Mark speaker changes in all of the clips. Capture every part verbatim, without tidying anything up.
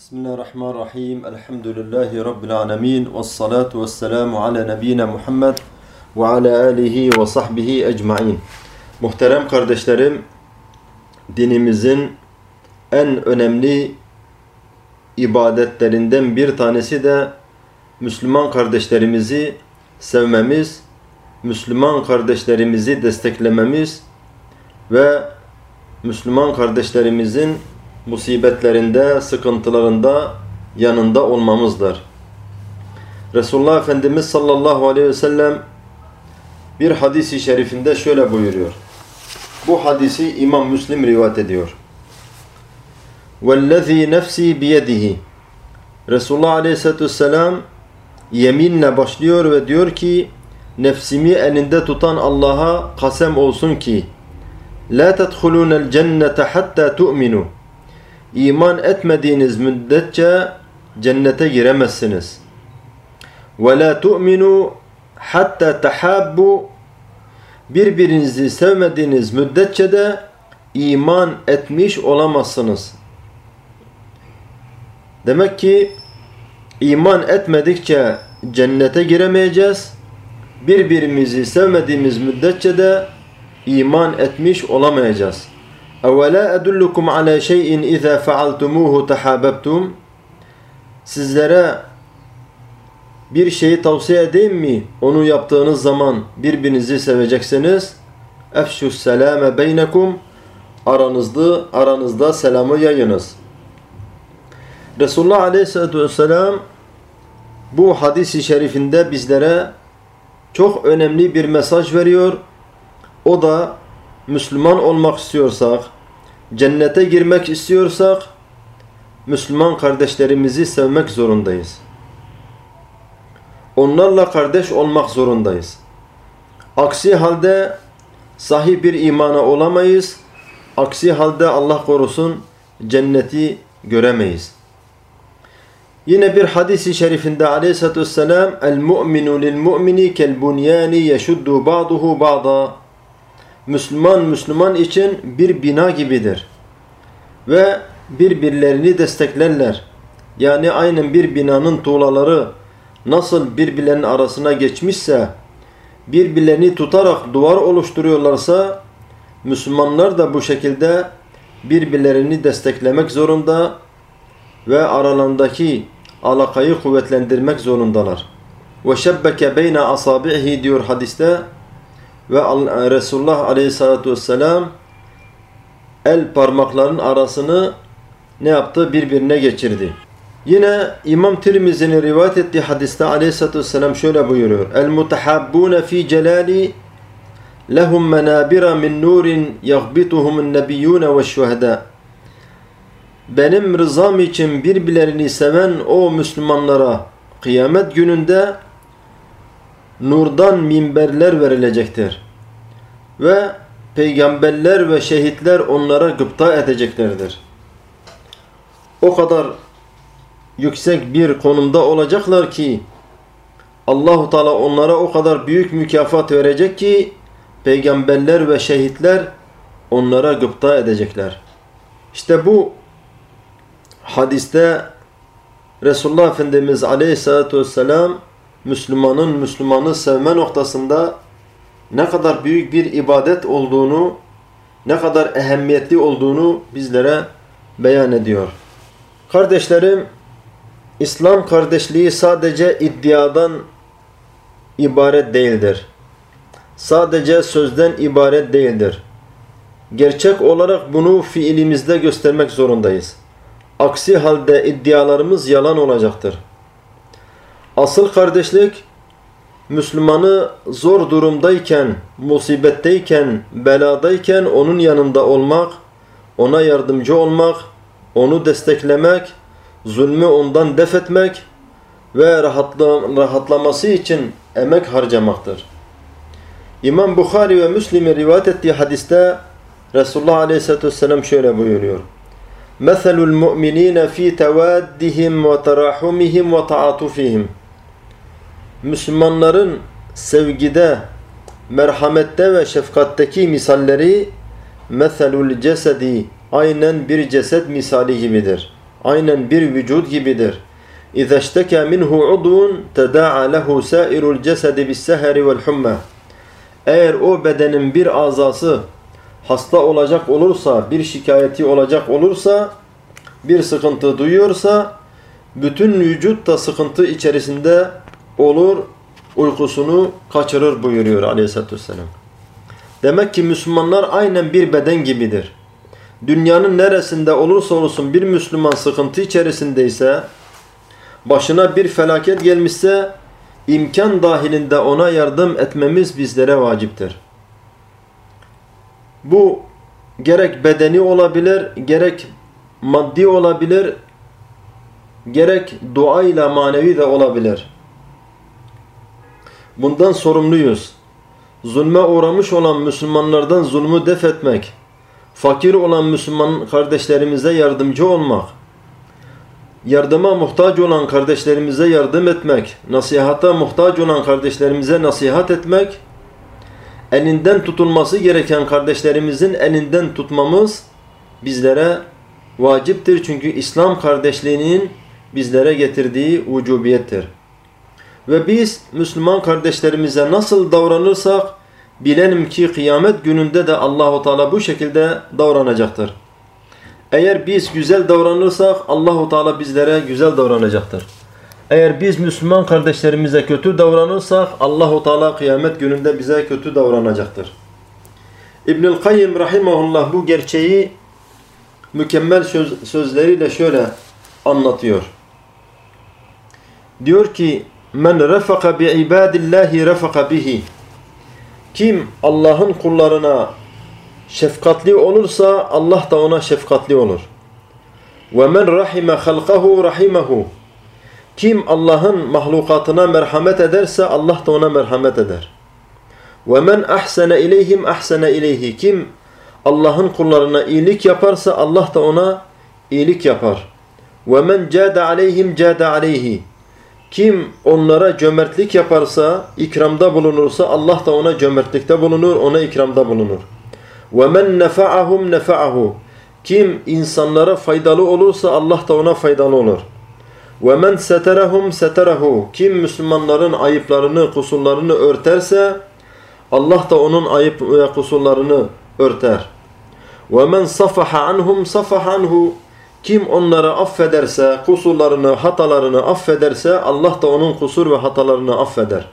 Speaker 1: Bismillahirrahmanirrahim. Elhamdülillahi Rabbil alemin. Vessalatu vesselamu ala nebiyyina Muhammed ve ala alihi ve sahbihi ecmain. Muhterem kardeşlerim, dinimizin en önemli ibadetlerinden bir tanesi de Müslüman kardeşlerimizi sevmemiz, Müslüman kardeşlerimizi desteklememiz ve Müslüman kardeşlerimizin musibetlerinde, sıkıntılarında yanında olmamızdır. Resulullah Efendimiz sallallahu aleyhi ve sellem bir hadis-i şerifinde şöyle buyuruyor. Bu hadisi İmam Müslim rivayet ediyor. وَالَّذ۪ي نَفْس۪ي بِيَدِهِ Resulullah aleyhissalatü vesselam yeminle başlıyor ve diyor ki, nefsimi elinde tutan Allah'a kasem olsun ki لَا تَدْخُلُونَ الْجَنَّةَ حَتَّى تُؤْمِنُوا İman etmediğiniz müddetçe cennete giremezsiniz. وَلَا تُؤْمِنُوا حَتَّى تَحَابُّوا Birbirinizi sevmediğiniz müddetçe de iman etmiş olamazsınız. Demek ki iman etmedikçe cennete giremeyeceğiz. Birbirimizi sevmediğimiz müddetçe de iman etmiş olamayacağız. اَوَلَا اَدُلُّكُمْ عَلَى شَيْءٍ اِذَا فَعَلْتُمُوهُ تَحَابَبْتُمْ Sizlere bir şeyi tavsiye edeyim mi? Onu yaptığınız zaman birbirinizi seveceksiniz. اَفْشُ السَّلَامَ بَيْنَكُمْ Aranızda, aranızda selamı yayınız. Resulullah Aleyhisselatü Vesselam bu hadis-i şerifinde bizlere çok önemli bir mesaj veriyor. O da Müslüman olmak istiyorsak, cennete girmek istiyorsak, Müslüman kardeşlerimizi sevmek zorundayız. Onlarla kardeş olmak zorundayız. Aksi halde sahih bir imana olamayız. Aksi halde Allah korusun cenneti göremeyiz. Yine bir hadis-i şerifinde aleyhissalatü vesselam el-mu'minu lil-mu'mini kel-bunyani yeşuddu ba'duhu ba'da Müslüman, Müslüman için bir bina gibidir. Ve birbirlerini desteklerler. Yani aynen bir binanın tuğlaları nasıl birbirlerinin arasına geçmişse, birbirlerini tutarak duvar oluşturuyorlarsa, Müslümanlar da bu şekilde birbirlerini desteklemek zorunda ve aralarındaki alakayı kuvvetlendirmek zorundalar. وَشَبَّكَ بَيْنَ أَصَابِعِهِ diyor hadiste. Ve Resulullah Aleyhisselatü Vesselam el parmakların arasını ne yaptı? Birbirine geçirdi. Yine İmam Tirmizi'nin rivayet ettiği hadiste Aleyhisselatü Vesselam şöyle buyuruyor. El-mutahabbûne fî celâli lehum menâbira min nûrin yaghbituhumun nebiyyûne ve şuhedâ Benim rızam için birbirlerini seven o Müslümanlara kıyamet gününde nurdan minberler verilecektir. Ve peygamberler ve şehitler onlara gıpta edeceklerdir. O kadar yüksek bir konumda olacaklar ki Allah-u Teala onlara o kadar büyük mükafat verecek ki peygamberler ve şehitler onlara gıpta edecekler. İşte bu hadiste Resulullah Efendimiz Aleyhisselatü Vesselam Müslümanın Müslümanı sevme noktasında ne kadar büyük bir ibadet olduğunu, ne kadar ehemmiyetli olduğunu bizlere beyan ediyor. Kardeşlerim, İslam kardeşliği sadece iddiadan ibaret değildir. Sadece sözden ibaret değildir. Gerçek olarak bunu fiilimizde göstermek zorundayız. Aksi halde iddialarımız yalan olacaktır. Asıl kardeşlik, Müslümanı zor durumdayken, musibetteyken, beladayken onun yanında olmak, ona yardımcı olmak, onu desteklemek, zulmü ondan def etmek ve rahatla, rahatlaması için emek harcamaktır. İmam Bukhari ve Müslim'in rivayet ettiği hadiste Resulullah Aleyhisselatü Vesselam şöyle buyuruyor. مَثَلُ الْمُؤْمِنِينَ ف۪ي تَوَادِّهِمْ وَتَرَاحُمِهِمْ وَتَعَاطُفِهِمْ Müslümanların sevgide, merhamette ve şefkatteki misalleri مَثَلُ الْجَسَدِ aynen bir ceset misali gibidir. aynen bir vücut gibidir. اِذَا اشْتَكَى مِنْهُ عُضُوٌ تَدَاعَ لَهُ سَائِرُ الْجَسَدِ بِالسَّهَرِ وَالْحُمَّةِ Eğer o bedenin bir azası hasta olacak olursa, bir şikayeti olacak olursa, bir sıkıntı duyuyorsa, bütün vücut da sıkıntı içerisinde olur, uykusunu kaçırır buyuruyor Aleyhisselatü Vesselam. Demek ki Müslümanlar aynen bir beden gibidir. Dünyanın neresinde olursa olsun bir Müslüman sıkıntı içerisindeyse, başına bir felaket gelmişse, imkan dahilinde ona yardım etmemiz bizlere vaciptir. Bu gerek bedeni olabilir, gerek maddi olabilir, gerek dua ile manevi de olabilir. Bundan sorumluyuz. Zulme uğramış olan Müslümanlardan zulmü def etmek, fakir olan Müslüman kardeşlerimize yardımcı olmak, yardıma muhtaç olan kardeşlerimize yardım etmek, nasihata muhtaç olan kardeşlerimize nasihat etmek, elinden tutulması gereken kardeşlerimizin elinden tutmamız bizlere vaciptir. Çünkü İslam kardeşliğinin bizlere getirdiği vücubiyettir. Ve biz Müslüman kardeşlerimize nasıl davranırsak bilelim ki kıyamet gününde de Allahu Teala bu şekilde davranacaktır. Eğer biz güzel davranırsak Allahu Teala bizlere güzel davranacaktır. Eğer biz Müslüman kardeşlerimize kötü davranırsak Allahu Teala kıyamet gününde bize kötü davranacaktır. İbnül Kayyim rahimahullah bu gerçeği mükemmel söz, sözleriyle şöyle anlatıyor. Diyor ki: "Men refaka bi ibadillahi refaka bihi." Kim Allah'ın kullarına şefkatli olursa Allah da ona şefkatli olur. Ve men rahime halqahu rahimehu. Kim Allah'ın mahlukatına merhamet ederse Allah da ona merhamet eder. Ve men ahsene ileyhim ahsene ileyhi. Kim Allah'ın kullarına iyilik yaparsa Allah da ona iyilik yapar. Ve men cade aleyhim cade aleyhi. Kim onlara cömertlik yaparsa, ikramda bulunursa Allah da ona cömertlikte bulunur, ona ikramda bulunur. وَمَنْ نَفَعَهُمْ نَفَعَهُ. Kim insanlara faydalı olursa Allah da ona faydalı olur. وَمَنْ سَتَرَهُمْ سَتَرَهُ. Kim Müslümanların ayıplarını, kusurlarını örterse Allah da onun ayıp ve kusurlarını örter. وَمَنْ صَفَحَ عَنْهُمْ صَفَحَ عَنْهُ. Kim onları affederse, kusurlarını, hatalarını affederse Allah da onun kusur ve hatalarını affeder.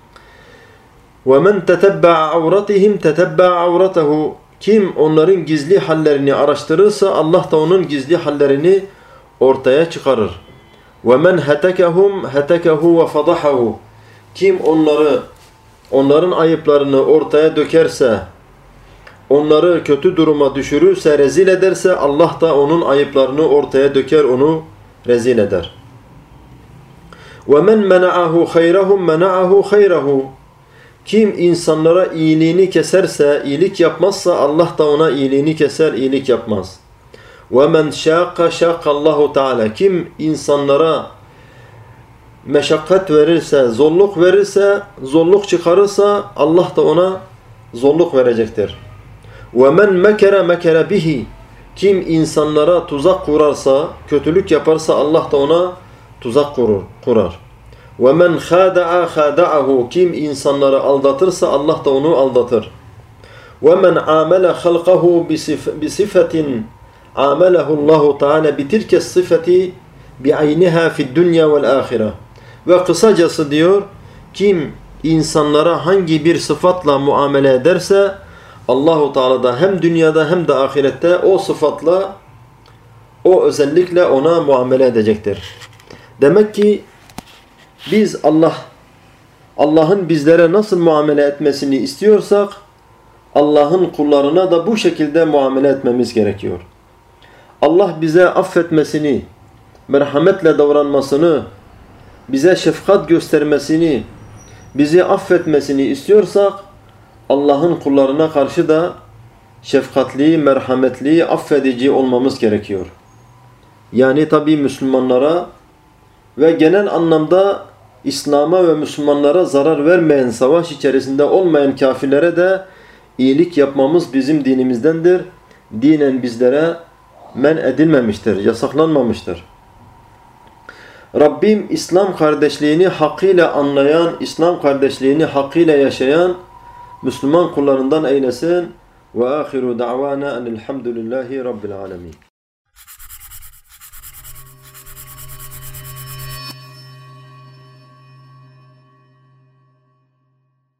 Speaker 1: وَمَنْ تَتَبَّعَ عَوْرَتِهِمْ تَتَبَّعَ عَوْرَتَهُ. Kim onların gizli hallerini araştırırsa Allah da onun gizli hallerini ortaya çıkarır. وَمَنْ هَتَكَهُمْ هَتَكَهُ وَفَضَحَهُ. Kim onları, onların ayıplarını ortaya dökerse, onları kötü duruma düşürürse, rezil ederse Allah da onun ayıplarını ortaya döker, onu rezil eder. وَمَنْ مَنَعَهُ خَيْرَهُمْ مَنَعَهُ خَيْرَهُ. Kim insanlara iyiliğini keserse, iyilik yapmazsa Allah da ona iyiliğini keser, iyilik yapmaz. وَمَنْ شَاقَ شَاقَ اللّٰهُ Teala. Kim insanlara meşakkat verirse, zorluk verirse, zorluk çıkarırsa Allah da ona zorluk verecektir. وَمَنْ مَكَرَ مَكَرَ بِهِ. Kim insanlara tuzak kurarsa, kötülük yaparsa Allah da ona tuzak kurur, kurar. وَمَنْ خَادَعَ خَادَعَهُ. Kim insanları aldatırsa Allah da onu aldatır. وَمَنْ عَامَلَ خَلْقَهُ بِصِفَةٍ عَامَلَهُ اللّٰهُ تَعَالَى بِتِلْكَ الصِّفَةِ بِعَيْنِهَا فِي الدُّنْيَا وَالْآخِرَةِ. Ve kısacası diyor, kim insanlara hangi bir sıfatla muamele ederse Allahu Teala da hem dünyada hem de ahirette o sıfatla, o özellikle ona muamele edecektir. Demek ki biz Allah Allah'ın bizlere nasıl muamele etmesini istiyorsak Allah'ın kullarına da bu şekilde muamele etmemiz gerekiyor. Allah bize affetmesini, merhametle davranmasını, bize şefkat göstermesini, bizi affetmesini istiyorsak Allah'ın kullarına karşı da şefkatli, merhametli, affedici olmamız gerekiyor. Yani tabi Müslümanlara ve genel anlamda İslam'a ve Müslümanlara zarar vermeyen, savaş içerisinde olmayan kafirlere de iyilik yapmamız bizim dinimizdendir. Dinen bizlere men edilmemiştir, yasaklanmamıştır. Rabbim İslam kardeşliğini hakkıyla anlayan, İslam kardeşliğini hakkıyla yaşayan Müslüman kullarından eylesin. Ve ahiru da'vana enelhamdülillahi rabbil alemin.